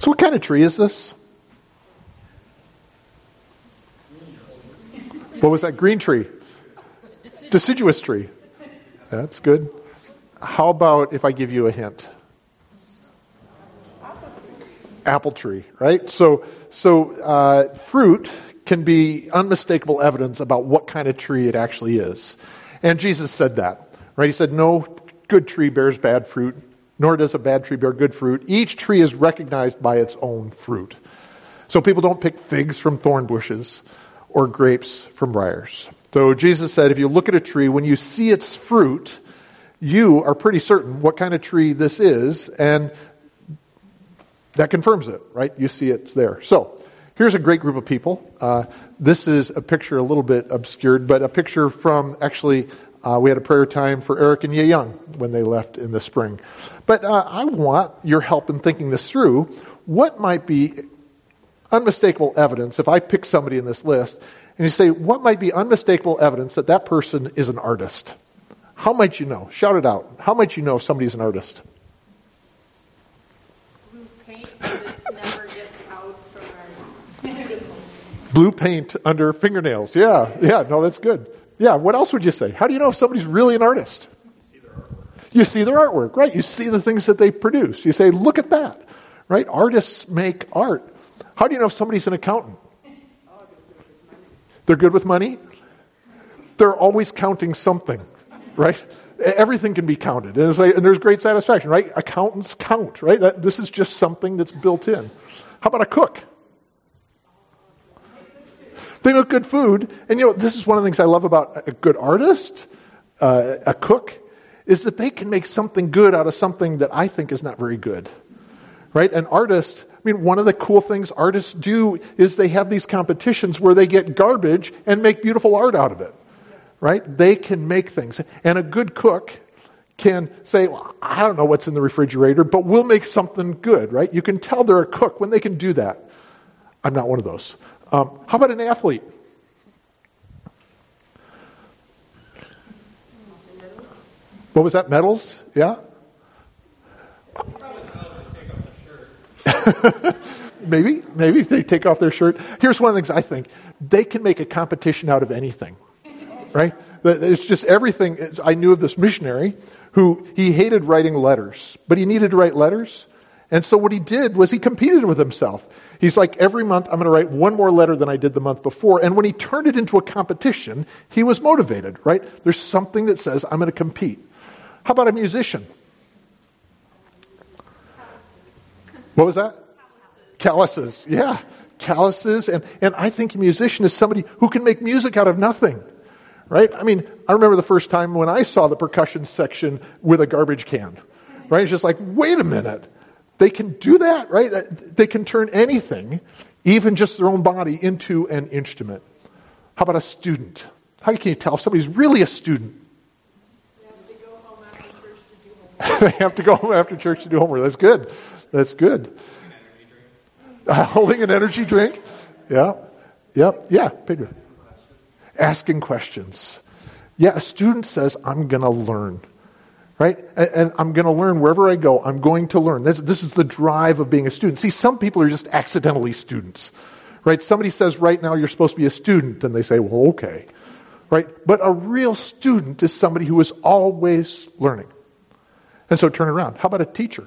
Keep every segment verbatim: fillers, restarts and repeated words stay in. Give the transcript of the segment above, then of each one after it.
So what kind of tree is this? What was that? Green tree. Deciduous tree. That's good. How about if I give you a hint? Apple tree, right? So, so uh, fruit can be unmistakable evidence about what kind of tree it actually is. And Jesus said that, right? He said, no good tree bears bad fruit, nor does a bad tree bear good fruit. Each tree is recognized by its own fruit. So people don't pick figs from thorn bushes or grapes from briars. So Jesus said, if you look at a tree, when you see its fruit, you are pretty certain what kind of tree this is, and that confirms it, right? You see it's there. So, here's a great group of people. Uh, this is a picture a little bit obscured, but a picture from, actually, uh, we had a prayer time for Eric and Ye Young when they left in the spring. But uh, I want your help in thinking this through. What might be unmistakable evidence, if I pick somebody in this list, and you say, what might be unmistakable evidence that that person is an artist? How might you know? Shout it out. How might you know if somebody's an artist? Blue paint under fingernails. Yeah, yeah, no, that's good. Yeah, what else would you say? How do you know if somebody's really an artist? You see their artwork, right? You see the things that they produce. You say, look at that, right? Artists make art. How do you know if somebody's an accountant? They're good with money? They're always counting something, right? Everything can be counted. And, it's like, and there's great satisfaction, right? Accountants count, right? That, this is just something that's built in. How about a cook? They make good food. And you know, this is one of the things I love about a good artist, uh, a cook, is that they can make something good out of something that I think is not very good. Right? An artist, I mean, one of the cool things artists do is they have these competitions where they get garbage and make beautiful art out of it. Right? They can make things. And a good cook can say, well, I don't know what's in the refrigerator, but we'll make something good, right? You can tell they're a cook when they can do that. I'm not one of those. Um, how about an athlete? What was that? Medals? Yeah? maybe, maybe if they take off their shirt. Here's one of the things I think. They can make a competition out of anything. Right? It's just everything. I knew of this missionary who, he hated writing letters, but he needed to write letters. And so what he did was he competed with himself. He's like, every month I'm going to write one more letter than I did the month before. And when he turned it into a competition, he was motivated, right? There's something that says, I'm going to compete. How about a musician? What was that? Calluses. Yeah. Calluses. And, and I think a musician is somebody who can make music out of nothing. Right? I mean, I remember the first time when I saw the percussion section with a garbage can. Right? It's just like, wait a minute. They can do that, right? They can turn anything, even just their own body, into an instrument. How about a student? How can you tell if somebody's really a student? They have to go home after church to do homework. That's good. That's good. Uh, holding an energy drink. Yeah. Yep. Yeah. Pedro. Asking questions. Yeah, a student says, I'm going to learn. Right? And, and I'm going to learn wherever I go. I'm going to learn. This, this is the drive of being a student. See, some people are just accidentally students. Right? Somebody says, right now you're supposed to be a student. And they say, well, okay. Right? But a real student is somebody who is always learning. And so turn around. How about a teacher?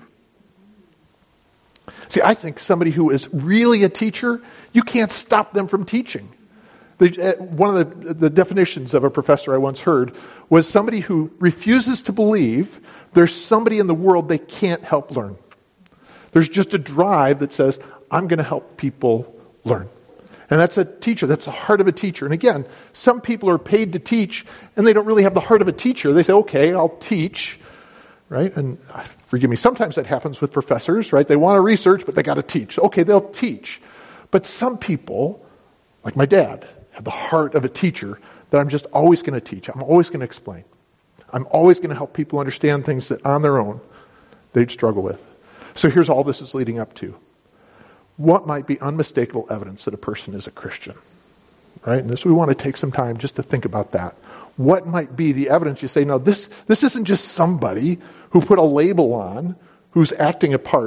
See, I think somebody who is really a teacher, you can't stop them from teaching. One of the, the definitions of a professor I once heard was somebody who refuses to believe there's somebody in the world they can't help learn. There's just a drive that says, I'm going to help people learn. And that's a teacher. That's the heart of a teacher. And again, some people are paid to teach, and they don't really have the heart of a teacher. They say, okay, I'll teach. Right? And forgive me, sometimes that happens with professors, right? They want to research, but they got to teach. Okay, they'll teach. But some people, like my dad, have the heart of a teacher that I'm just always going to teach. I'm always going to explain. I'm always going to help people understand things that on their own they'd struggle with. So here's all this is leading up to. What might be unmistakable evidence that a person is a Christian? Right? And this, we want to take some time just to think about that. What might be the evidence you say, no, this, this isn't just somebody who put a label on, who's acting a part.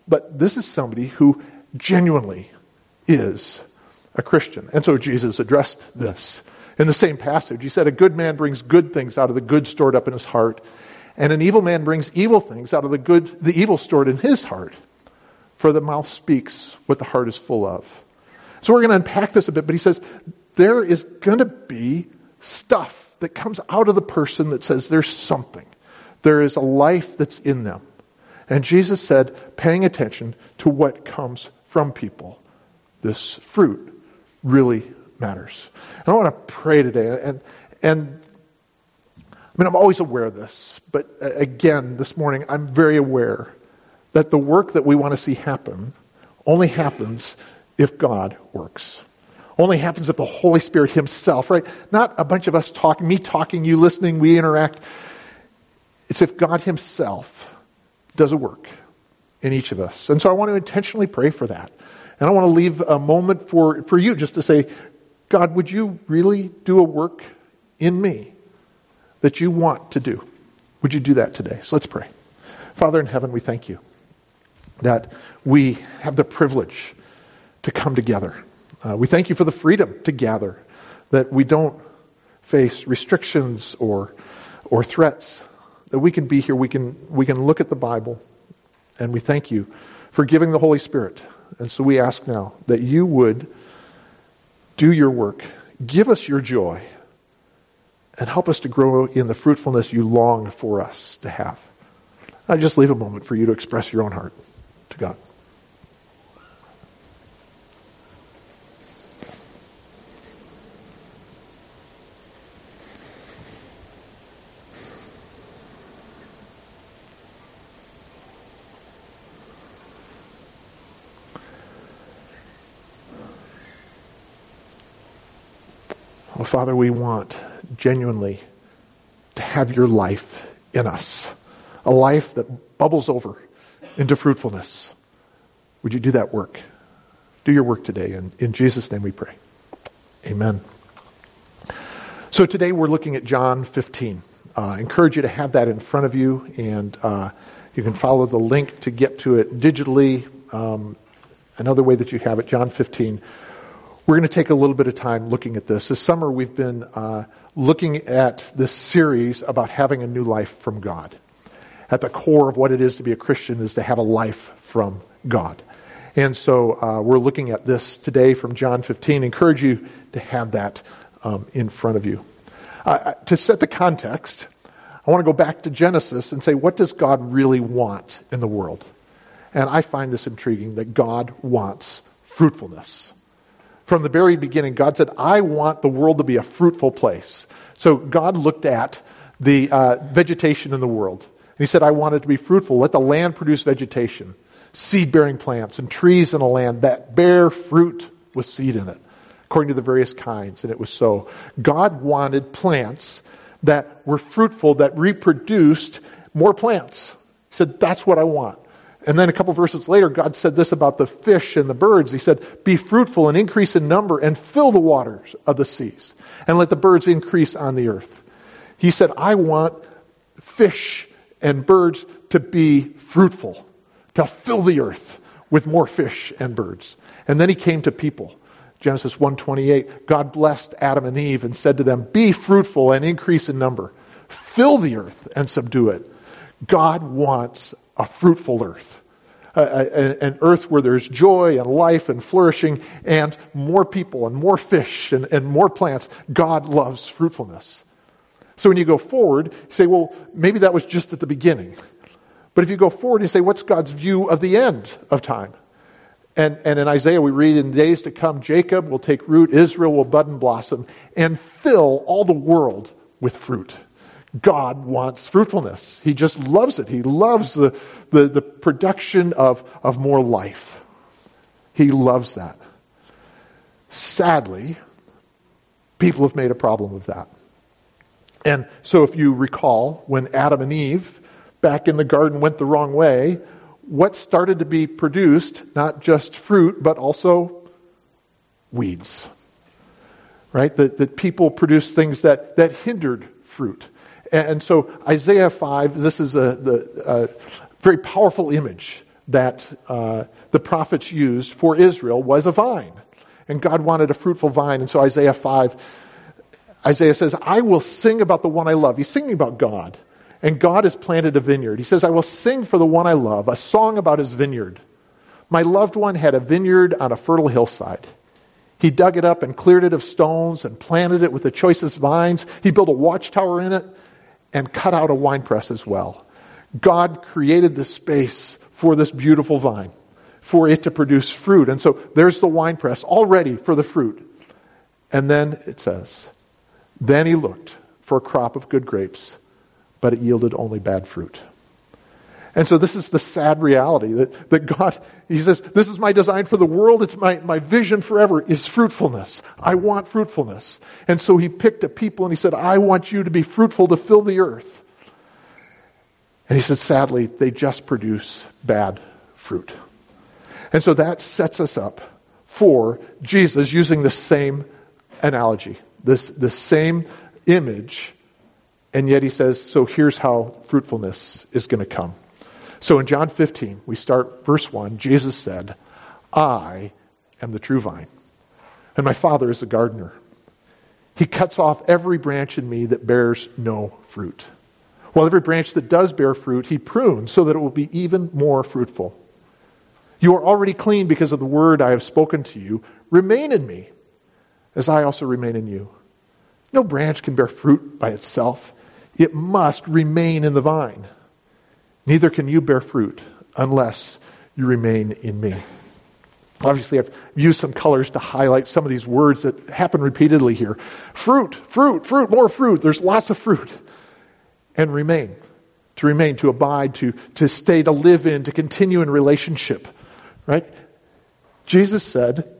But this is somebody who genuinely is a Christian. And so Jesus addressed this in the same passage. He said, a good man brings good things out of the good stored up in his heart, and an evil man brings evil things out of the good, the evil stored in his heart. For the mouth speaks what the heart is full of. So we're going to unpack this a bit, but he says, there is going to be stuff that comes out of the person that says there's something. There is a life that's in them. And Jesus said, paying attention to what comes from people, this fruit really matters. And I want to pray today. And, and I mean, I'm always aware of this, but again, this morning, I'm very aware that the work that we want to see happen only happens if God works. Only happens if the Holy Spirit himself, right? Not a bunch of us talking, me talking, you listening, we interact. It's if God himself does a work in each of us. And so I want to intentionally pray for that. And I want to leave a moment for, for you just to say, God, would you really do a work in me that you want to do? Would you do that today? So let's pray. Father in heaven, we thank you that we have the privilege to come together. Uh, we thank you for the freedom to gather, that we don't face restrictions or or threats, that we can be here, we can we can look at the Bible, and we thank you for giving the Holy Spirit. And so we ask now that you would do your work, give us your joy, and help us to grow in the fruitfulness you long for us to have. I just leave a moment for you to express your own heart to God. Oh, Father, we want genuinely to have your life in us. A life that bubbles over into fruitfulness. Would you do that work? Do your work today. And in Jesus' name we pray. Amen. So today we're looking at John fifteen. Uh, I encourage you to have that in front of you. And uh, you can follow the link to get to it digitally. Um, another way that you have it, John fifteen. We're going to take a little bit of time looking at this. This summer we've been uh, looking at this series about having a new life from God. At the core of what it is to be a Christian is to have a life from God. And so uh, we're looking at this today from John fifteen. I encourage you to have that um, in front of you. Uh, to set the context, I want to go back to Genesis and say, what does God really want in the world? And I find this intriguing, that God wants fruitfulness. From the very beginning, God said, I want the world to be a fruitful place. So God looked at the uh, vegetation in the world. And he said, I want it to be fruitful. Let the land produce vegetation, seed-bearing plants, and trees in the land that bear fruit with seed in it, according to the various kinds. And it was so. God wanted plants that were fruitful, that reproduced more plants. He said, that's what I want. And then a couple verses later, God said this about the fish and the birds. He said, be fruitful and increase in number and fill the waters of the seas and let the birds increase on the earth. He said, I want fish and birds to be fruitful, to fill the earth with more fish and birds. And then he came to people. Genesis one twenty-eight, God blessed Adam and Eve and said to them, be fruitful and increase in number. Fill the earth and subdue it. God wants a fruitful earth, uh, an earth where there's joy and life and flourishing and more people and more fish and, and more plants. God loves fruitfulness. So when you go forward, you say, well, maybe that was just at the beginning. But if you go forward, you say, what's God's view of the end of time? And, and in Isaiah, we read, in days to come, Jacob will take root, Israel will bud and blossom, and fill all the world with fruit. God wants fruitfulness. He just loves it. He loves the, the, the production of, of more life. He loves that. Sadly, people have made a problem of that. And so if you recall, when Adam and Eve back in the garden went the wrong way, what started to be produced, not just fruit, but also weeds. Right? That, that people produced things that, that hindered fruit. And so Isaiah five, this is a, the, a very powerful image that uh, the prophets used for Israel was a vine. And God wanted a fruitful vine. And so Isaiah five, Isaiah says, I will sing about the one I love. He's singing about God. And God has planted a vineyard. He says, I will sing for the one I love, a song about his vineyard. My loved one had a vineyard on a fertile hillside. He dug it up and cleared it of stones and planted it with the choicest vines. He built a watchtower in it and cut out a winepress as well. God created the space for this beautiful vine, for it to produce fruit. And so there's the winepress all ready for the fruit. And then it says, then he looked for a crop of good grapes, but it yielded only bad fruit. And so this is the sad reality that, that God, he says, this is my design for the world. It's my, my vision forever is fruitfulness. I want fruitfulness. And so he picked a people and he said, I want you to be fruitful to fill the earth. And he said, sadly, they just produce bad fruit. And so that sets us up for Jesus using the same analogy, this, the same image. And yet he says, so here's how fruitfulness is going to come. So in John fifteen, we start verse one, Jesus said, I am the true vine, and my Father is the gardener. He cuts off every branch in me that bears no fruit, while every branch that does bear fruit, he prunes so that it will be even more fruitful. You are already clean because of the word I have spoken to you. Remain in me, as I also remain in you. No branch can bear fruit by itself. It must remain in the vine. Neither can you bear fruit unless you remain in me. Obviously, I've used some colors to highlight some of these words that happen repeatedly here. Fruit, fruit, fruit, more fruit. There's lots of fruit. And remain. To remain, to abide, to, to stay, to live in, to continue in relationship. Right? Jesus said,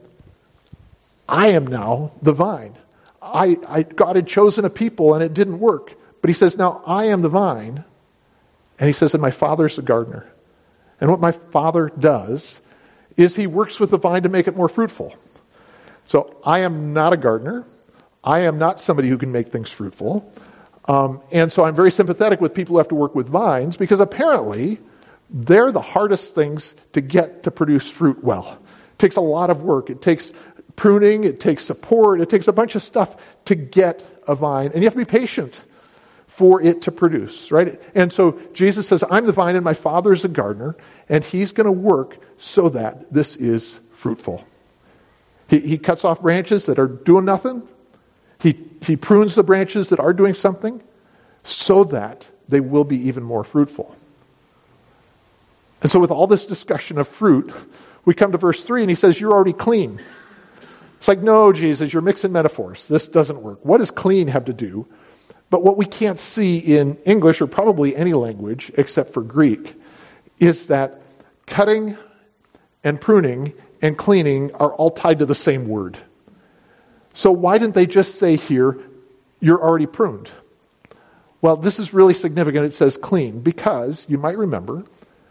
I am now the vine. I, I God had chosen a people and it didn't work. But he says, now I am the vine. And he says, and my Father's the gardener. And what my Father does is he works with the vine to make it more fruitful. So I am not a gardener. I am not somebody who can make things fruitful. Um, and so I'm very sympathetic with people who have to work with vines because apparently they're the hardest things to get to produce fruit well. It takes a lot of work. It takes pruning. It takes support. It takes a bunch of stuff to get a vine. And you have to be patient for it to produce, right? And so Jesus says, I'm the vine and my Father is the gardener, and he's going to work so that this is fruitful. He, he cuts off branches that are doing nothing. He, he prunes the branches that are doing something so that they will be even more fruitful. And so with all this discussion of fruit, we come to verse three and he says, you're already clean. It's like, no, Jesus, you're mixing metaphors. This doesn't work. What does clean have to do? But what we can't see in English or probably any language except for Greek is that cutting and pruning and cleaning are all tied to the same word. So why didn't they just say here, you're already pruned? Well, this is really significant. It says clean because, you might remember,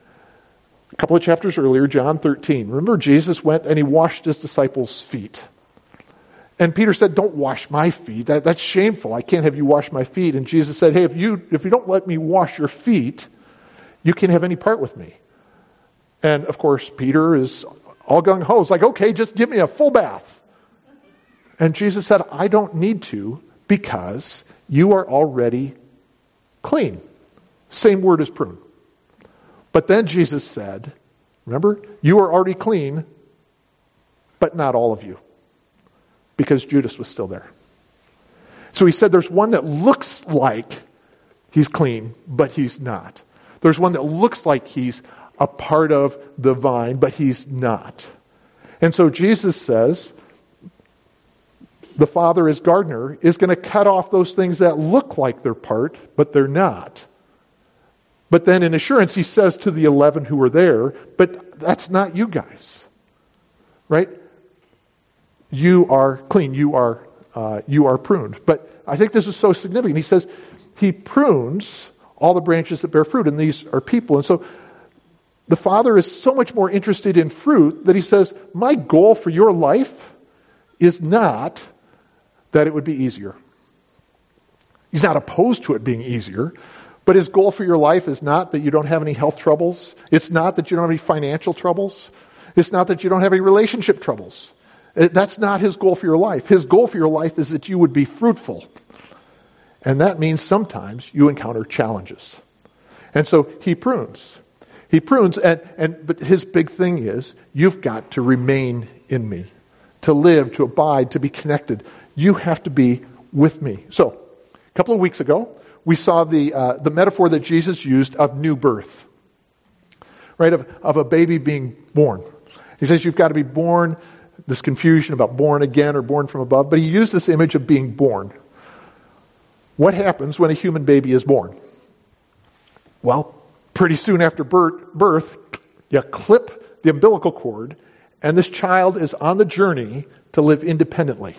a couple of chapters earlier, John thirteen, remember Jesus went and he washed his disciples' feet. And Peter said, don't wash my feet. That, that's shameful. I can't have you wash my feet. And Jesus said, hey, if you if you don't let me wash your feet, you can't have any part with me. And of course, Peter is all gung-ho. It's like, okay, just give me a full bath. And Jesus said, I don't need to because you are already clean. Same word as prune. But then Jesus said, remember, you are already clean, but not all of you. Because Judas was still there. So he said there's one that looks like he's clean, but he's not. There's one that looks like he's a part of the vine, but he's not. And so Jesus says, the Father as gardener is going to cut off those things that look like they're part, but they're not. But then in assurance, he says to the eleven who were there, but that's not you guys. Right? You are clean. You are uh, you are pruned. But I think this is so significant. He says he prunes all the branches that bear fruit, and these are people. And so the Father is so much more interested in fruit that he says, my goal for your life is not that it would be easier. He's not opposed to it being easier, But his goal for your life is not that you don't have any health troubles. It's not that you don't have any financial troubles. It's not that you don't have any relationship troubles. It, that's not his goal for your life. His goal for your life is that you would be fruitful. And that means sometimes you encounter challenges. And so he prunes. He prunes, and, and but his big thing is, you've got to remain in me. To live, to abide, to be connected. You have to be with me. So, a couple of weeks ago, we saw the uh, the metaphor that Jesus used of new birth. Right, of, of a baby being born. He says you've got to be born, this confusion about born again or born from above, but he used this image of being born. What happens when a human baby is born? Well, pretty soon after birth, birth, you clip the umbilical cord, and this child is on the journey to live independently.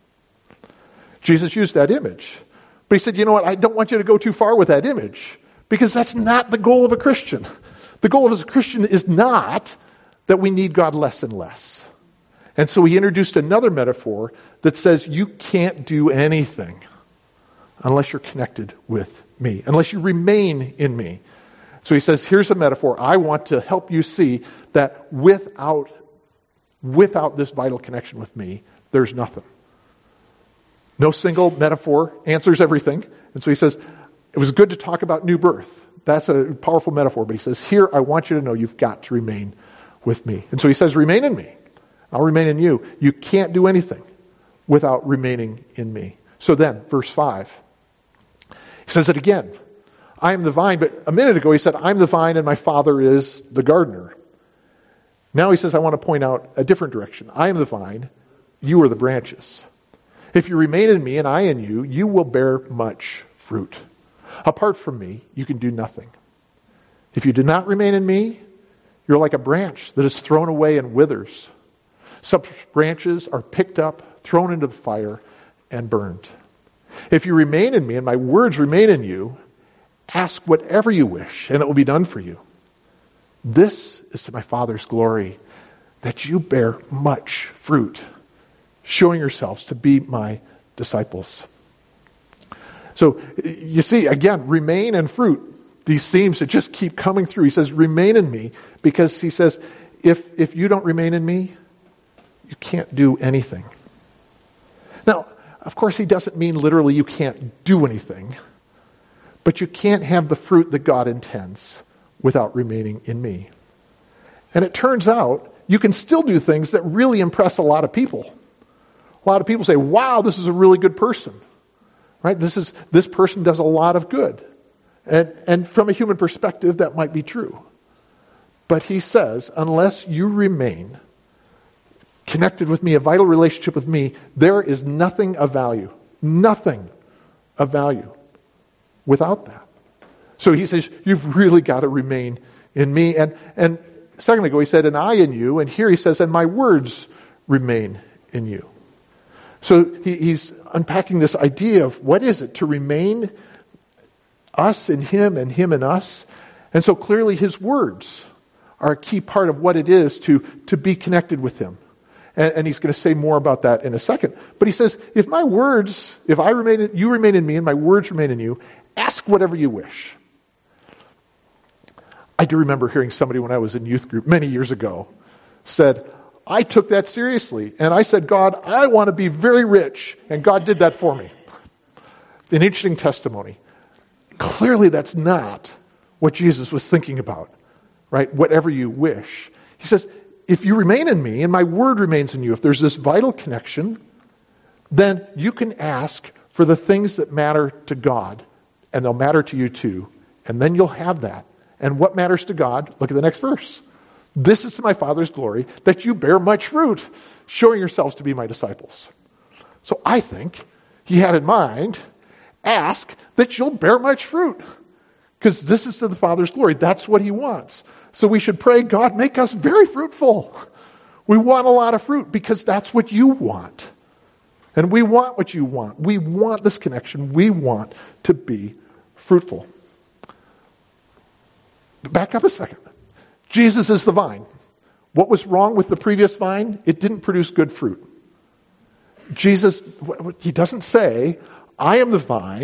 Jesus used that image. But he said, you know what, I don't want you to go too far with that image, because that's not the goal of a Christian. The goal of a Christian is not that we need God less and less. And so he introduced another metaphor that says you can't do anything unless you're connected with me, unless you remain in me. So he says, here's a metaphor. I want to help you see that without, without this vital connection with me, there's nothing. No single metaphor answers everything. And so he says, it was good to talk about new birth. That's a powerful metaphor. But he says, here, I want you to know you've got to remain with me. And so he says, remain in me. I'll remain in you. You can't do anything without remaining in me. So then, verse five. He says it again. I am the vine, but a minute ago he said, I'm the vine and my Father is the gardener. Now he says, I want to point out a different direction. I am the vine, you are the branches. If you remain in me and I in you, you will bear much fruit. Apart from me, you can do nothing. If you do not remain in me, you're like a branch that is thrown away and withers. Such branches are picked up, thrown into the fire, and burned. If you remain in me and my words remain in you, ask whatever you wish, and it will be done for you. This is to my Father's glory, that you bear much fruit, showing yourselves to be my disciples. So, you see, again, remain and fruit, these themes that just keep coming through. He says, remain in me, because he says, if, if you don't remain in me, you can't do anything. Now, of course, he doesn't mean literally you can't do anything, but you can't have the fruit that God intends without remaining in me. And it turns out you can still do things that really impress a lot of people. A lot of people say, wow, this is a really good person. Right? This is this person does a lot of good. And and from a human perspective, that might be true. But he says, unless you remain connected with me, a vital relationship with me, there is nothing of value. Nothing of value without that. So he says, you've really got to remain in me. And, and a second ago he said, and I in you. And here he says, and my words remain in you. So he, he's unpacking this idea of what is it to remain us in him and him in us. And so clearly his words are a key part of what it is to, to be connected with him. And, and he's going to say more about that in a second. But he says, if my words, if I remain, in, you remain in me and my words remain in you, ask whatever you wish. I do remember hearing somebody when I was in youth group many years ago said, I took that seriously. And I said, God, I want to be very rich. And God did that for me. An interesting testimony. Clearly that's not what Jesus was thinking about. Right? Whatever you wish. He says, if you remain in me and my word remains in you, if there's this vital connection, then you can ask for the things that matter to God. And they'll matter to you too. And then you'll have that. And what matters to God? Look at the next verse. This is to my Father's glory, that you bear much fruit, showing yourselves to be my disciples. So I think he had in mind, ask that you'll bear much fruit. Because this is to the Father's glory. That's what he wants. So we should pray, God, make us very fruitful. We want a lot of fruit because that's what you want. And we want what you want. We want this connection. We want to be fruitful. Back up a second. Jesus is the vine. What was wrong with the previous vine? It didn't produce good fruit. Jesus, he doesn't say, I am the vine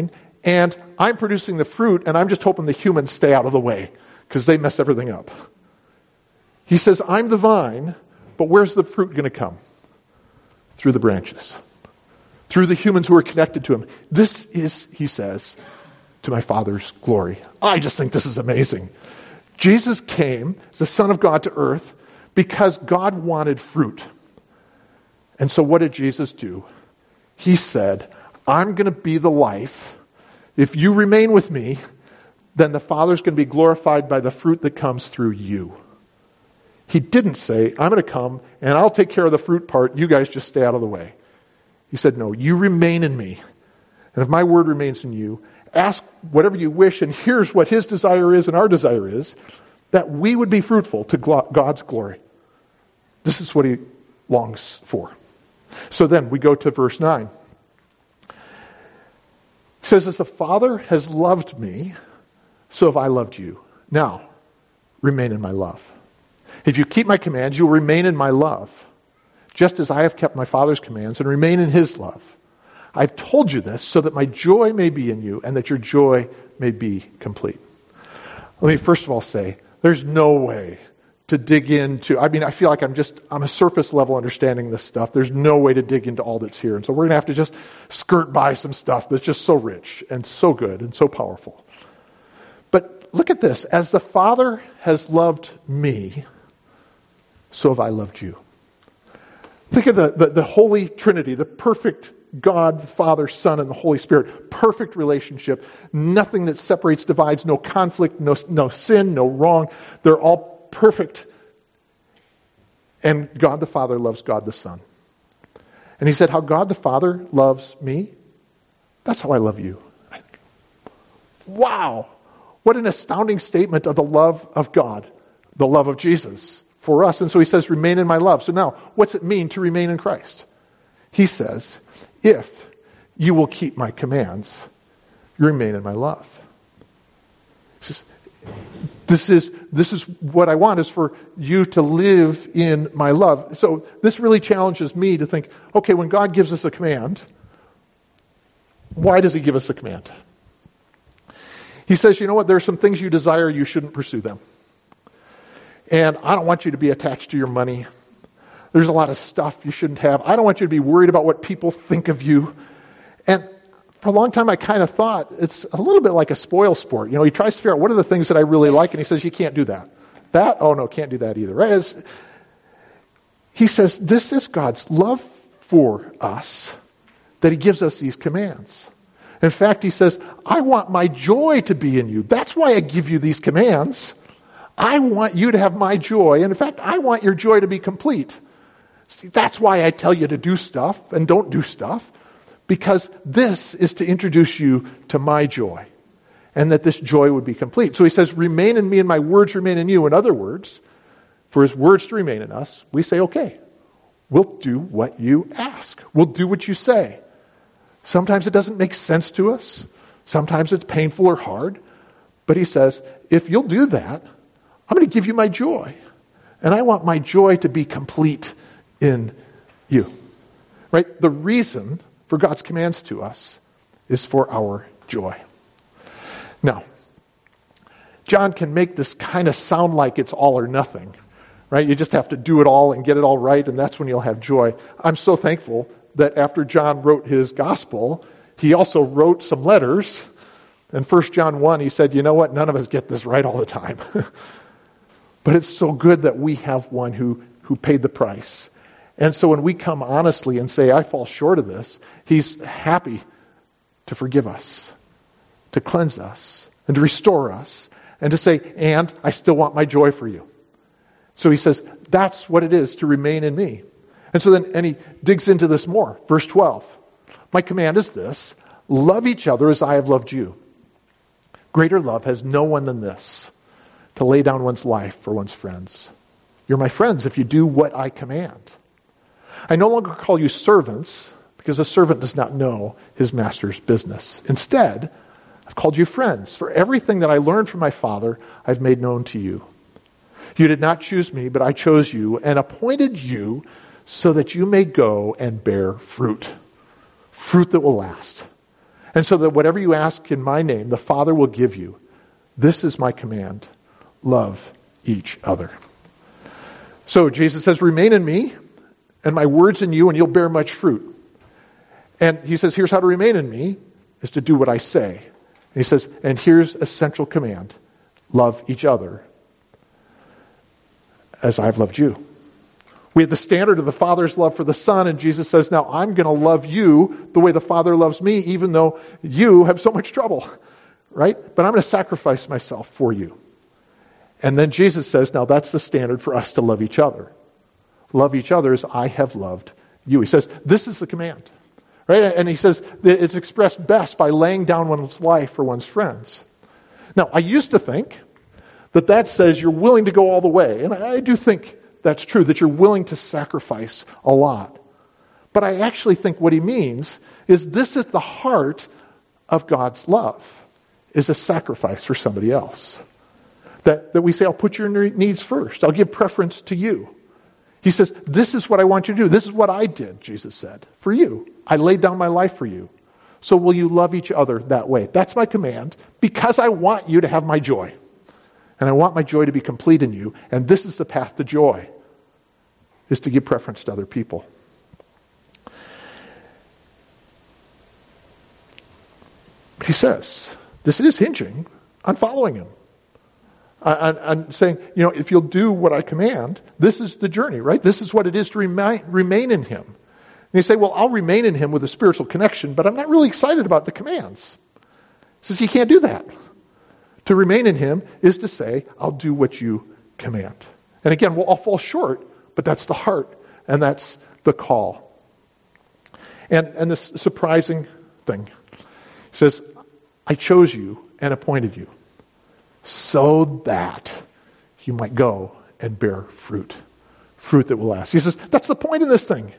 and I'm producing the fruit, and I'm just hoping the humans stay out of the way because they mess everything up. He says, I'm the vine, but where's the fruit going to come? Through the branches. Through the humans who are connected to him. This is, he says, to my Father's glory. I just think this is amazing. Jesus came as the Son of God to earth because God wanted fruit. And so what did Jesus do? He said, I'm going to be the life. If you remain with me, then the Father's going to be glorified by the fruit that comes through you. He didn't say, I'm going to come and I'll take care of the fruit part. You guys just stay out of the way. He said, no, you remain in me. And if my word remains in you, ask whatever you wish, and here's what his desire is and our desire is, that we would be fruitful to God's glory. This is what he longs for. So then we go to verse nine. It says, as the Father has loved me, so have I loved you. Now, remain in my love. If you keep my commands, you will remain in my love, just as I have kept my Father's commands and remain in his love. I've told you this so that my joy may be in you and that your joy may be complete. Let me first of all say, there's no way to dig into, I mean, I feel like I'm just, I'm a surface level understanding this stuff. There's no way to dig into all that's here. And so we're going to have to just skirt by some stuff that's just so rich and so good and so powerful. But look at this. As the Father has loved me, so have I loved you. Think of the, the, the Holy Trinity, the perfect God, the Father, Son, and the Holy Spirit. Perfect relationship. Nothing that separates, divides, no conflict, no, no sin, no wrong. They're all perfect. And God the Father loves God the Son. And he said, how God the Father loves me, that's how I love you. Wow! What an astounding statement of the love of God, the love of Jesus for us. And so he says, remain in my love. So now, what's it mean to remain in Christ? He says, if you will keep my commands, you remain in my love. He says, this is, this is what I want, is for you to live in my love. So this really challenges me to think, okay, when God gives us a command, why does he give us the command? He says, you know what, there are some things you desire, you shouldn't pursue them. And I don't want you to be attached to your money. There's a lot of stuff you shouldn't have. I don't want you to be worried about what people think of you. And for a long time, I kind of thought it's a little bit like a spoil sport. You know, he tries to figure out what are the things that I really like, and he says, you can't do that. That? Oh, no, can't do that either. Right? As he says, this is God's love for us, that he gives us these commands. In fact, he says, I want my joy to be in you. That's why I give you these commands. I want you to have my joy. And in fact, I want your joy to be complete. See, that's why I tell you to do stuff and don't do stuff. Because this is to introduce you to my joy. And that this joy would be complete. So he says, remain in me and my words remain in you. In other words, for his words to remain in us, we say, okay, we'll do what you ask. We'll do what you say. Sometimes it doesn't make sense to us. Sometimes it's painful or hard. But he says, if you'll do that, I'm going to give you my joy. And I want my joy to be complete in you. Right? The reason for God's commands to us is for our joy. Now, John can make this kind of sound like it's all or nothing. Right? You just have to do it all and get it all right, and that's when you'll have joy. I'm so thankful that after John wrote his gospel, he also wrote some letters. In First John one, he said, you know what? None of us get this right all the time. But it's so good that we have one who, who paid the price. And so when we come honestly and say, I fall short of this, he's happy to forgive us, to cleanse us, and to restore us, and to say, and I still want my joy for you. So he says, that's what it is to remain in me. And so then, and he digs into this more. Verse twelve. My command is this, love each other as I have loved you. Greater love has no one than this, to lay down one's life for one's friends. You're my friends if you do what I command. I no longer call you servants, because a servant does not know his master's business. Instead, I've called you friends, for everything that I learned from my Father, I've made known to you. You did not choose me, but I chose you and appointed you so that you may go and bear fruit. Fruit that will last. And so that whatever you ask in my name, the Father will give you. This is my command. Love each other. So Jesus says, remain in me, and my words in you, and you'll bear much fruit. And he says, here's how to remain in me, is to do what I say. And he says, and here's a central command. Love each other as I've loved you. We have the standard of the Father's love for the Son, and Jesus says, now I'm going to love you the way the Father loves me, even though you have so much trouble, right? But I'm going to sacrifice myself for you. And then Jesus says, now that's the standard for us to love each other. Love each other as I have loved you. He says, this is the command, right? And he says that it's expressed best by laying down one's life for one's friends. Now, I used to think that that says you're willing to go all the way. And I do think that's true, that you're willing to sacrifice a lot. But I actually think what he means is this is the heart of God's love, is a sacrifice for somebody else. That, that we say, I'll put your needs first. I'll give preference to you. He says, this is what I want you to do. This is what I did, Jesus said, for you. I laid down my life for you. So will you love each other that way? That's my command, because I want you to have my joy. And I want my joy to be complete in you. And this is the path to joy, is to give preference to other people. He says, this is hinging on following him. On, on saying, you know, if you'll do what I command, this is the journey, right? This is what it is to remain, remain in him. And you say, well, I'll remain in him with a spiritual connection, but I'm not really excited about the commands. He says, you can't do that. To remain in him is to say, I'll do what you command. And again, we'll all fall short, but that's the heart, and that's the call. And, and this surprising thing, he says, I chose you and appointed you so that you might go and bear fruit, fruit that will last. He says, that's the point of this thing.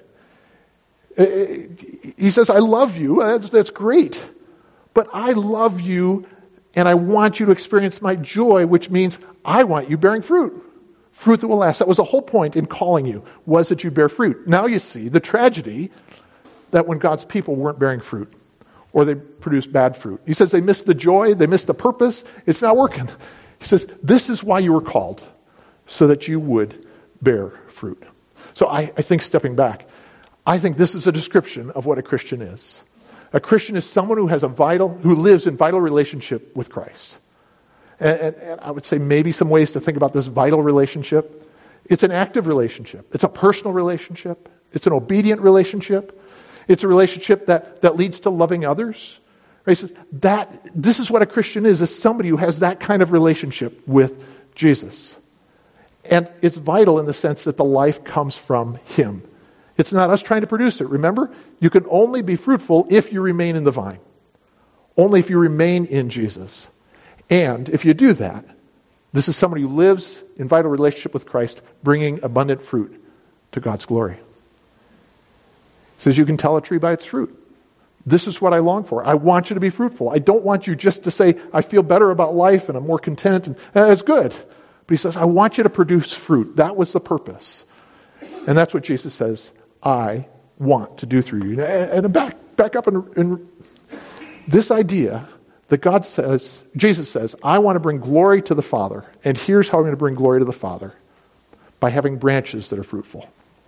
He says, I love you, that's, that's great, but I love you and I want you to experience my joy, which means I want you bearing fruit. Fruit that will last. That was the whole point in calling you, was that you bear fruit. Now you see the tragedy that when God's people weren't bearing fruit, or they produced bad fruit. He says they missed the joy, they missed the purpose, it's not working. He says, this is why you were called, so that you would bear fruit. So I, I think stepping back, I think this is a description of what a Christian is. A Christian is someone who has a vital, who lives in vital relationship with Christ. And, and, and I would say maybe some ways to think about this vital relationship. It's an active relationship. It's a personal relationship. It's an obedient relationship. It's a relationship that, that leads to loving others. Right? He says that this is what a Christian is, is somebody who has that kind of relationship with Jesus. And it's vital in the sense that the life comes from him. It's not us trying to produce it. Remember, you can only be fruitful if you remain in the vine. Only if you remain in Jesus. And if you do that, this is somebody who lives in vital relationship with Christ, bringing abundant fruit to God's glory. He says you can tell a tree by its fruit. This is what I long for. I want you to be fruitful. I don't want you just to say, I feel better about life and I'm more content. And eh, it's good. But he says, I want you to produce fruit. That was the purpose. And that's what Jesus says, I want to do through you. And, and back, back up in, in this idea that God says, Jesus says, I want to bring glory to the Father. And here's how I'm going to bring glory to the Father. By having branches that are fruitful.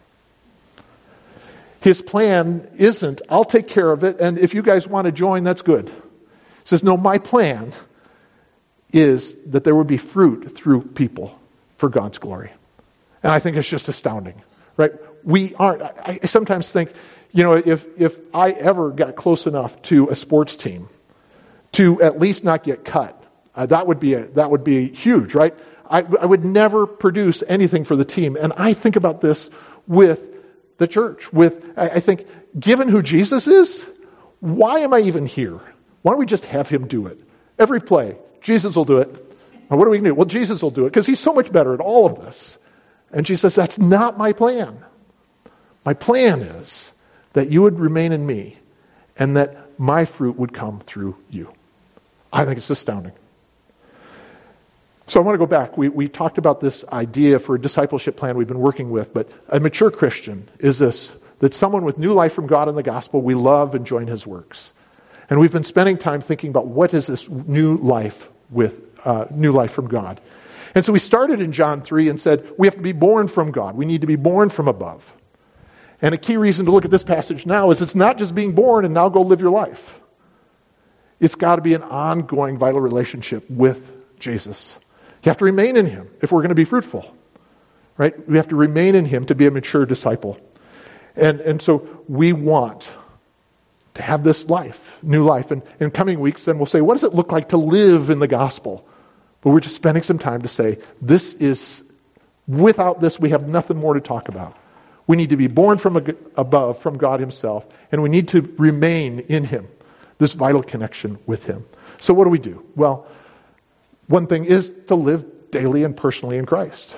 His plan isn't, I'll take care of it, and if you guys want to join, that's good. He says, no, my plan is that there would be fruit through people for God's glory. And I think it's just astounding, right? We aren't, I, I sometimes think, you know, if, if I ever got close enough to a sports team to at least not get cut, uh, that would be a, that would be huge, right? I, I would never produce anything for the team. And I think about this with the church, with, I think, given who Jesus is, why am I even here? Why don't we just have him do it? Every play, Jesus will do it. And what do we do? Well, Jesus will do it because he's so much better at all of this. And Jesus says, that's not my plan. My plan is that you would remain in me and that my fruit would come through you. I think it's astounding. So I want to go back. We, we talked about this idea for a discipleship plan we've been working with, but a mature Christian is this, that someone with new life from God in the gospel, we love and join his works. And we've been spending time thinking about what is this new life with uh, new life from God. And so we started in John three and said we have to be born from God. We need to be born from above. And a key reason to look at this passage now is it's not just being born and now go live your life. It's got to be an ongoing vital relationship with Jesus. You have to remain in him if we're going to be fruitful. Right? We have to remain in him to be a mature disciple. And and so we want to have this life, new life. And in coming weeks, then we'll say, what does it look like to live in the gospel? But we're just spending some time to say, this is, without this, we have nothing more to talk about. We need to be born from above, from God himself, and we need to remain in him, this vital connection with him. So what do we do? Well, one thing is to live daily and personally in Christ.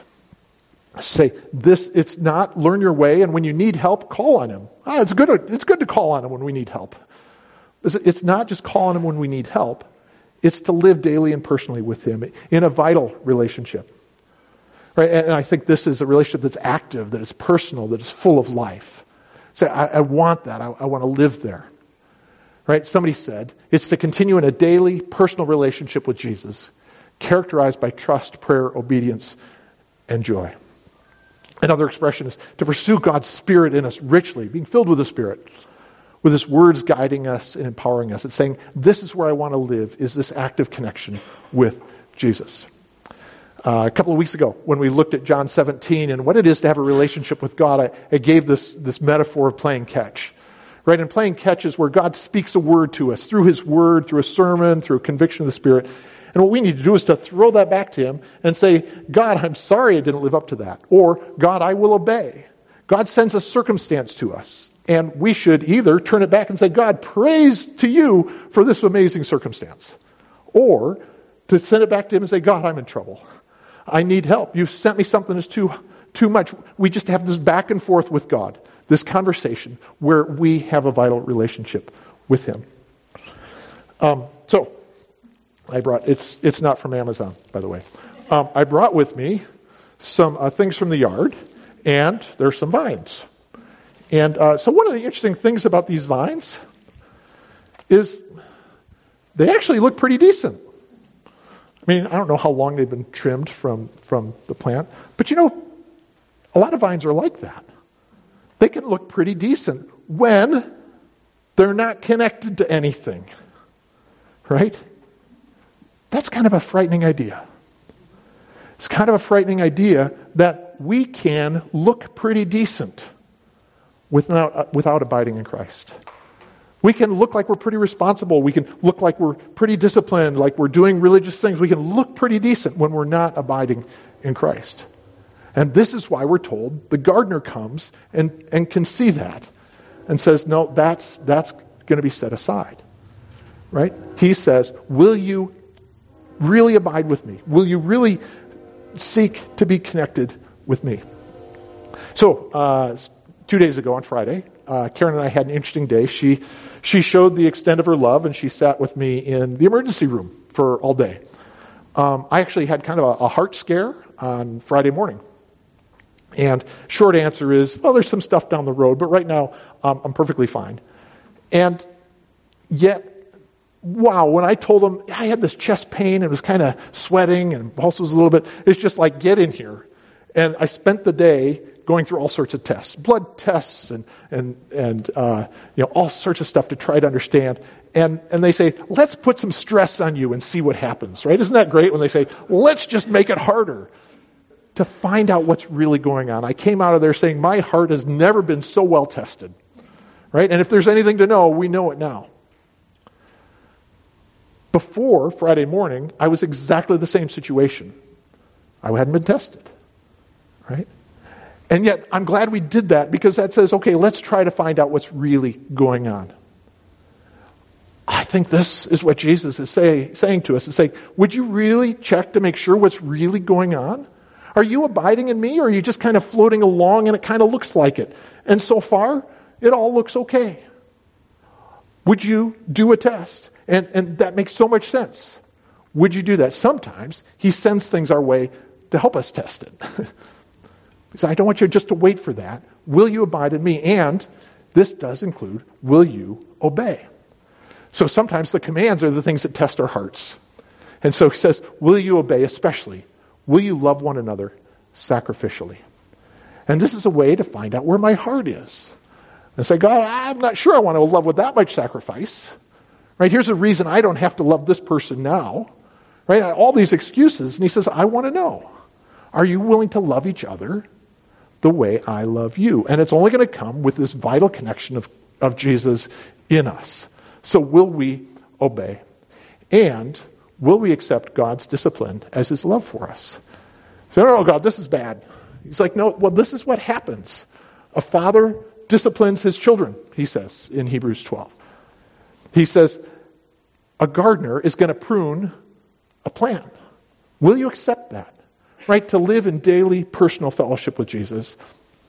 Say this, it's not learn your way, and when you need help, call on him. Ah, it's good, it's good to call on him when we need help. It's not just call on him when we need help. It's to live daily and personally with him in a vital relationship. Right? And I think this is a relationship that's active, that is personal, that is full of life. Say, I, I want that. I, I want to live there. Right? Somebody said, it's to continue in a daily, personal relationship with Jesus, characterized by trust, prayer, obedience, and joy. Another expression is to pursue God's Spirit in us richly, being filled with the Spirit, with His words guiding us and empowering us. It's saying, this is where I want to live, is this active connection with Jesus. Uh, a couple of weeks ago, when we looked at John seventeen and what it is to have a relationship with God, I, I gave this, this metaphor of playing catch. Right? And playing catch is where God speaks a word to us through His word, through a sermon, through a conviction of the Spirit. And what we need to do is to throw that back to Him and say, God, I'm sorry I didn't live up to that. Or, God, I will obey. God sends a circumstance to us. And we should either turn it back and say, God, praise to you for this amazing circumstance. Or to send it back to Him and say, God, I'm in trouble. I need help. You've sent me something that's too, too much. We just have this back and forth with God, this conversation where we have a vital relationship with Him. Um, so, I brought, it's it's not from Amazon, by the way. Um, I brought with me some uh, things from the yard, and there's some vines. And uh, so one of the interesting things about these vines is they actually look pretty decent. I mean, I don't know how long they've been trimmed from, from the plant, but you know, a lot of vines are like that. They can look pretty decent when they're not connected to anything, right? That's kind of a frightening idea. It's kind of a frightening idea that we can look pretty decent without, uh, without abiding in Christ. We can look like we're pretty responsible. We can look like we're pretty disciplined, like we're doing religious things. We can look pretty decent when we're not abiding in Christ. And this is why we're told the gardener comes and, and can see that and says, no, that's, that's going to be set aside. Right? He says, will you really abide with me? Will you really seek to be connected with me? So, uh, two days ago on Friday, uh, Karen and I had an interesting day. She she showed the extent of her love, and she sat with me in the emergency room for all day. Um, I actually had kind of a, a heart scare on Friday morning. And short answer is, well, there's some stuff down the road, but right now um, I'm perfectly fine. And yet, wow, when I told him I had this chest pain and it was kind of sweating and pulse was a little bit, it's just like, get in here. And I spent the day going through all sorts of tests, blood tests and and and uh, you know all sorts of stuff to try to understand. And and they say, let's put some stress on you and see what happens, right? Isn't that great when they say, let's just make it harder to find out what's really going on? I came out of there saying, my heart has never been so well tested, right? And if there's anything to know, we know it now. Before Friday morning, I was exactly the same situation. I hadn't been tested, right? And yet, I'm glad we did that because that says, okay, let's try to find out what's really going on. I think this is what Jesus is say, saying to us. Is saying, would you really check to make sure what's really going on? Are you abiding in me, or are you just kind of floating along and it kind of looks like it? And so far, it all looks okay. Would you do a test? And, and that makes so much sense. Would you do that? Sometimes He sends things our way to help us test it. So I don't want you just to wait for that. Will you abide in me? And this does include, will you obey? So sometimes the commands are the things that test our hearts. And so he says, will you obey especially? Will you love one another sacrificially? And this is a way to find out where my heart is. And say, God, I'm not sure I want to love with that much sacrifice. Right? Here's a reason I don't have to love this person now. Right? All these excuses. And he says, I want to know. Are you willing to love each other the way I love you? And it's only going to come with this vital connection of, of Jesus in us. So will we obey? And will we accept God's discipline as his love for us? So, no, no, God, this is bad. He's like, no, well, this is what happens. A father disciplines his children, he says in Hebrews twelve. He says, a gardener is going to prune a plant. Will you accept that? Right? To live in daily personal fellowship with Jesus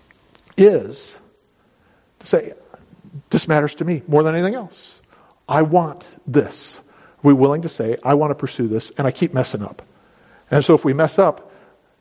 is to say, this matters to me more than anything else. I want this. Are we willing to say, I want to pursue this, and I keep messing up? And so if we mess up,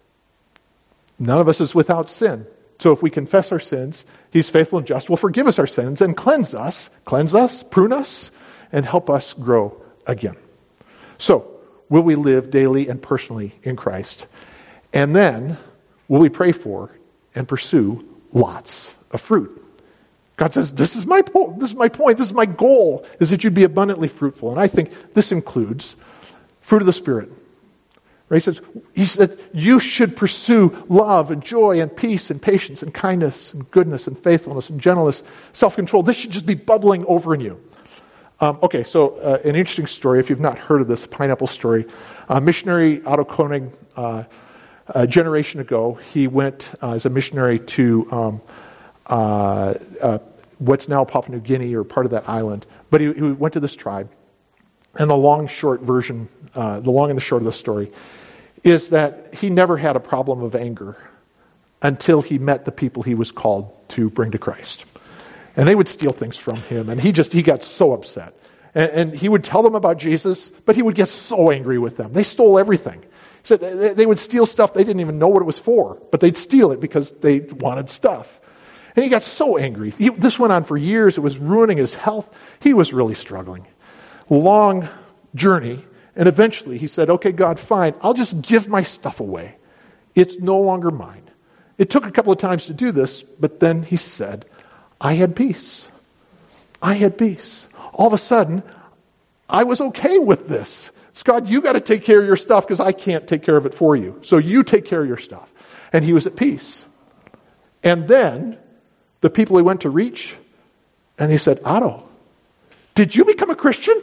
none of us is without sin. So if we confess our sins, he's faithful and just, will forgive us our sins and cleanse us, cleanse us, prune us, and help us grow again. So, will we live daily and personally in Christ? And then, will we pray for and pursue lots of fruit? God says, this is my point, this is my point, this is my goal, is that you'd be abundantly fruitful. And I think this includes fruit of the Spirit. Right? He says, he said, you should pursue love and joy and peace and patience and kindness and goodness and faithfulness and gentleness, self-control. This should just be bubbling over in you. Um, okay, so uh, an interesting story, if you've not heard of this pineapple story. Uh, missionary Otto Koenig, uh, a generation ago, he went uh, as a missionary to um, uh, uh, what's now Papua New Guinea, or part of that island. But he, he went to this tribe. And the long, short version, uh, the long and the short of the story, is that he never had a problem of anger until he met the people he was called to bring to Christ. And they would steal things from him, and he just, he got so upset. And, and he would tell them about Jesus, but he would get so angry with them. They stole everything. He said they, they would steal stuff they didn't even know what it was for, but they'd steal it because they wanted stuff. And he got so angry. He, this went on for years. It was ruining his health. He was really struggling. Long journey, and eventually he said, okay, God, fine, I'll just give my stuff away. It's no longer mine. It took a couple of times to do this, but then he said, I had peace. I had peace. All of a sudden, I was okay with this. It's, God, you got to take care of your stuff because I can't take care of it for you. So you take care of your stuff. And he was at peace. And then the people he went to reach, and he said, Otto, did you become a Christian?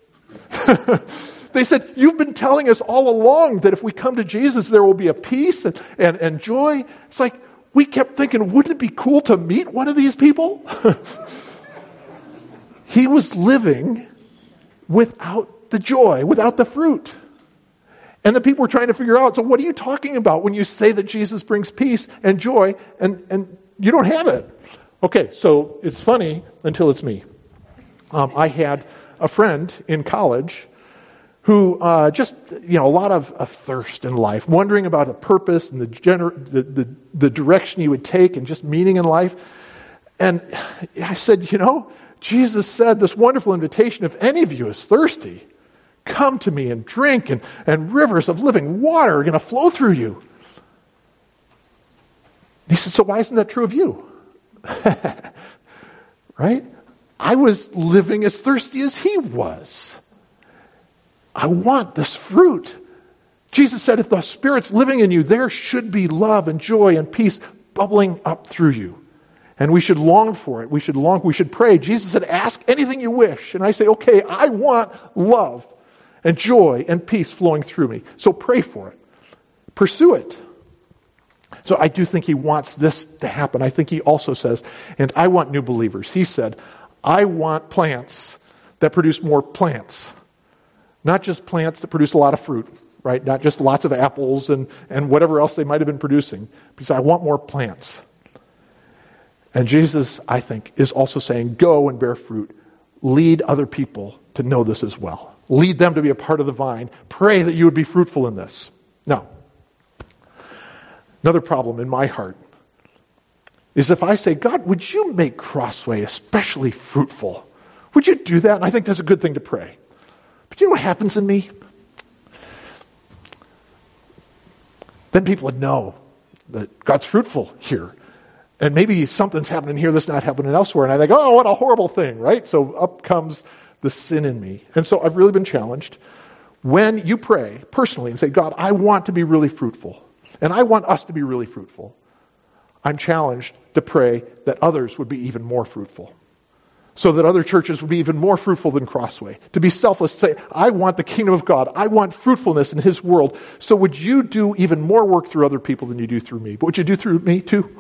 They said, you've been telling us all along that if we come to Jesus, there will be a peace and, and, and joy. It's like, we kept thinking, wouldn't it be cool to meet one of these people? He was living without the joy, without the fruit. And the people were trying to figure out, so what are you talking about when you say that Jesus brings peace and joy and, and you don't have it? Okay, so it's funny until it's me. Um, I had a friend in college who uh, just, you know, a lot of, of thirst in life, wondering about a purpose and the, gener- the, the the direction he would take and just meaning in life. And I said, you know, Jesus said this wonderful invitation, if any of you is thirsty, come to me and drink, and, and rivers of living water are going to flow through you. He said, so why isn't that true of you? Right? I was living as thirsty as he was. I want this fruit. Jesus said, if the Spirit's living in you, there should be love and joy and peace bubbling up through you. And we should long for it. We should long, we should pray. Jesus said, ask anything you wish. And I say, okay, I want love and joy and peace flowing through me. So pray for it. Pursue it. So I do think he wants this to happen. I think he also says, and I want new believers. He said, I want plants that produce more plants. Not just plants that produce a lot of fruit, right? Not just lots of apples and, and whatever else they might have been producing. Because I want more plants. And Jesus, I think, is also saying, go and bear fruit. Lead other people to know this as well. Lead them to be a part of the vine. Pray that you would be fruitful in this. Now, another problem in my heart is if I say, God, would you make Crossway especially fruitful? Would you do that? And I think that's a good thing to pray. But you know what happens in me? Then people would know that God's fruitful here. And maybe something's happening here that's not happening elsewhere. And I think, oh, what a horrible thing, right? So up comes the sin in me. And so I've really been challenged. When you pray personally and say, God, I want to be really fruitful, and I want us to be really fruitful, I'm challenged to pray that others would be even more fruitful. So that other churches would be even more fruitful than Crossway. To be selfless, to say, I want the kingdom of God. I want fruitfulness in His world. So would you do even more work through other people than you do through me? But would you do through me too?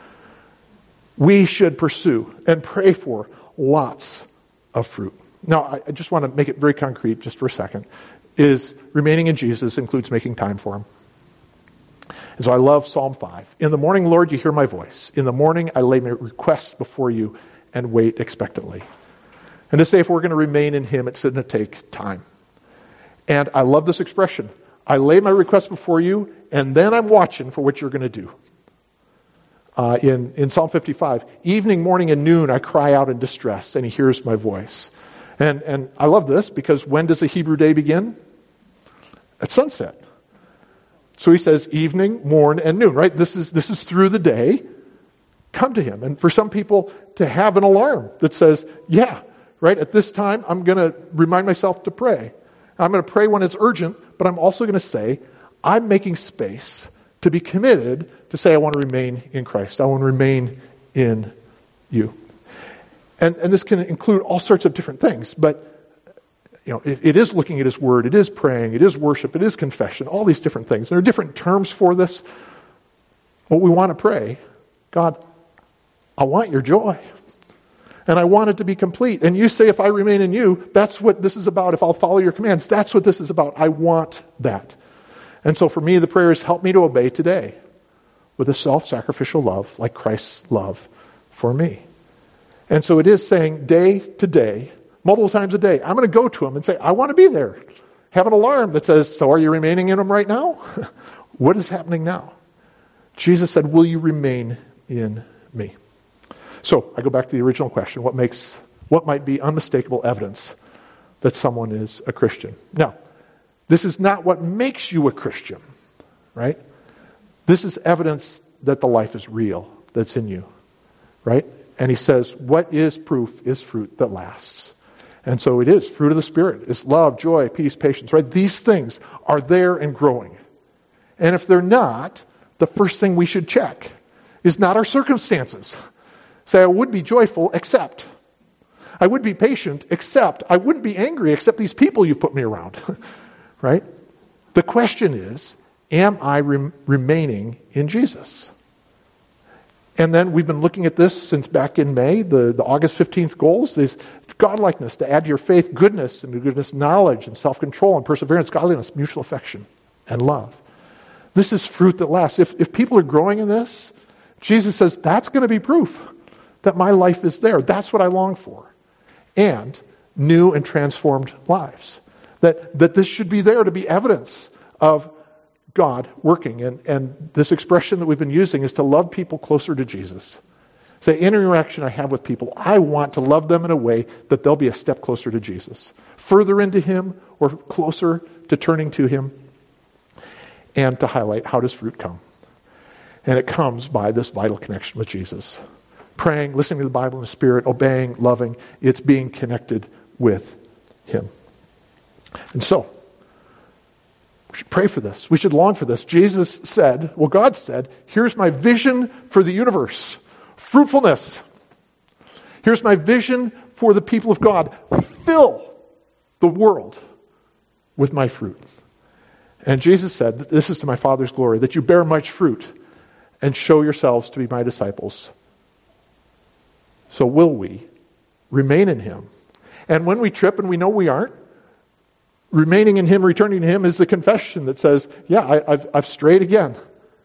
We should pursue and pray for lots of fruit. Now, I, I just want to make it very concrete just for a second. Is remaining in Jesus includes making time for Him. And so I love Psalm five. In the morning, Lord, you hear my voice. In the morning, I lay my requests before you and wait expectantly. And to say if we're going to remain in Him, it's going to take time. And I love this expression. I lay my requests before you, and then I'm watching for what you're going to do. Uh, in, in Psalm fifty-five, evening, morning, and noon, I cry out in distress, and He hears my voice. And, and I love this because when does the Hebrew day begin? At sunset. So He says evening, morn, and noon, right? This is, this is through the day. Come to Him. And for some people to have an alarm that says, yeah, right, at this time, I'm going to remind myself to pray. I'm going to pray when it's urgent, but I'm also going to say, I'm making space to be committed to say, I want to remain in Christ. I want to remain in you. And, and this can include all sorts of different things, but you know, it, it is looking at His Word, it is praying, it is worship, it is confession, all these different things. There are different terms for this. What we want to pray, God, I want your joy. And I want it to be complete. And you say, if I remain in you, that's what this is about. If I'll follow your commands, that's what this is about. I want that. And so for me, the prayer is, help me to obey today with a self-sacrificial love like Christ's love for me. And so it is saying day to day, multiple times a day, I'm going to go to Him and say, I want to be there. Have an alarm that says, so are you remaining in Him right now? What is happening now? Jesus said, will you remain in me? So I go back to the original question. What makes, what might be unmistakable evidence that someone is a Christian? Now, this is not what makes you a Christian, right? This is evidence that the life is real, that's in you, right? And He says, what is proof is fruit that lasts. And so it is fruit of the Spirit. It's love, joy, peace, patience, right? These things are there and growing. And if they're not, the first thing we should check is not our circumstances. Say, I would be joyful, except. I would be patient, except. I wouldn't be angry, except these people you've put me around. Right? The question is, am I rem- remaining in Jesus? And then we've been looking at this since back in May, the, the August fifteenth goals. There's godlikeness, to add to your faith goodness, and to goodness knowledge, and self-control, and perseverance, godliness, mutual affection, and love. This is fruit that lasts. If, if people are growing in this, Jesus says, that's going to be proof that my life is there. That's what I long for. And new and transformed lives. That, that this should be there to be evidence of God working. And, and this expression that we've been using is to love people closer to Jesus. Say, any interaction I have with people, I want to love them in a way that they'll be a step closer to Jesus. Further into Him or closer to turning to Him. And to highlight, how does fruit come? And it comes by this vital connection with Jesus. Praying, listening to the Bible in the Spirit, obeying, loving. It's being connected with Him. And so, we should pray for this. We should long for this. Jesus said, well, God said, here's my vision for the universe. Fruitfulness. Here's my vision for the people of God. Fill the world with my fruit. And Jesus said, this is to my Father's glory, that you bear much fruit and show yourselves to be my disciples. So will we remain in Him? And when we trip and we know we aren't, remaining in Him, returning to Him is the confession that says, yeah, I, I've, I've strayed again.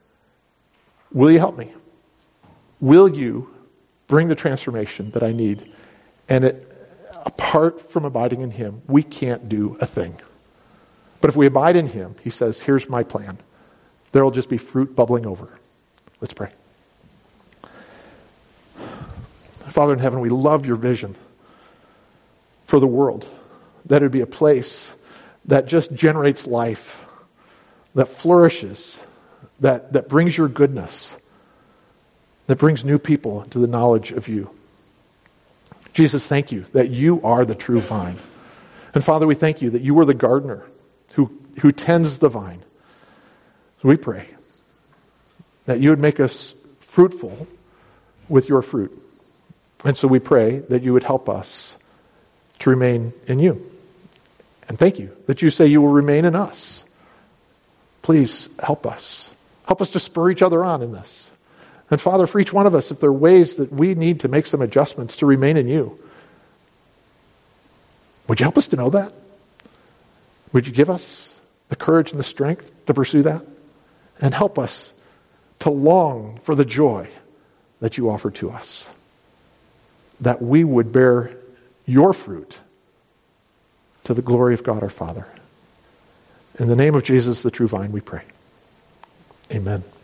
Will you help me? Will you bring the transformation that I need? And it, apart from abiding in Him, we can't do a thing. But if we abide in Him, He says, here's my plan. There will just be fruit bubbling over. Let's pray. Father in heaven, we love your vision. for the world. That it would be a place that just generates life, that flourishes, that, that brings your goodness, that brings new people to the knowledge of you. Jesus, thank you that you are the true vine. And Father, we thank you that you are the gardener who, who tends the vine. So we pray that you would make us fruitful with your fruit. And so we pray that you would help us to remain in you. And thank you that you say you will remain in us. Please help us. Help us to spur each other on in this. And Father, for each one of us, if there are ways that we need to make some adjustments to remain in you, would you help us to know that? Would you give us the courage and the strength to pursue that? And help us to long for the joy that you offer to us. That we would bear your fruit to the glory of God our Father. In the name of Jesus, the true vine, we pray. Amen.